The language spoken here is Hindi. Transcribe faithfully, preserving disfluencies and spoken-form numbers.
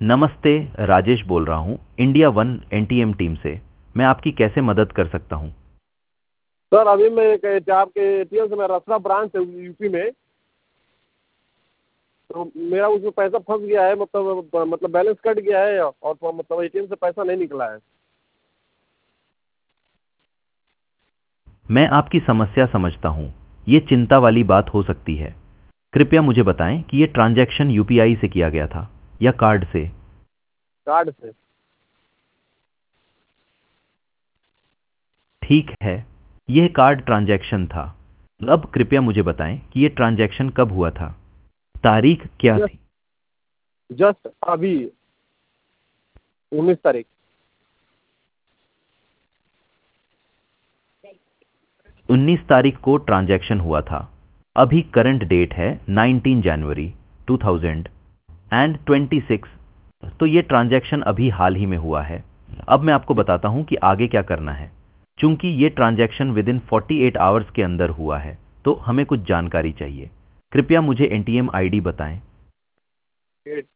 नमस्ते, राजेश बोल रहा हूँ इंडिया वन एनटीएम टीम से। मैं आपकी कैसे मदद कर सकता हूँ? सर अभी मैं एक आपके एटीएम से, मेरा रसरा ब्रांच है यूपी में, तो मेरा उसमें पैसा फंस गया है। मतलब मतलब बैलेंस कट गया है और तो मतलब एटीएम से पैसा नहीं निकला है। मैं आपकी समस्या समझता हूँ। ये चिंता वाली बात हो सकती है। कृपया मुझे बताएं कि ये ट्रांजैक्शन यूपीआई से किया गया था या कार्ड से? कार्ड से। ठीक है, यह कार्ड ट्रांजैक्शन था। अब कृपया मुझे बताएं कि ये ट्रांजैक्शन कब हुआ था? तारीख क्या जस्ट थी? जस्ट अभी उन्नीस तारीख। उन्नीस तारीख को ट्रांजैक्शन हुआ था। अभी करंट डेट है nineteen January two thousand and twenty six. तो ये ट्रांजैक्शन अभी हाल ही में हुआ है। अब मैं आपको बताता हूँ कि आगे क्या करना है। चूंकि ये transaction within forty eight hours के अंदर हुआ है, तो हमें कुछ जानकारी चाहिए। कृपया मुझे एनटीएम आईडी बताएं।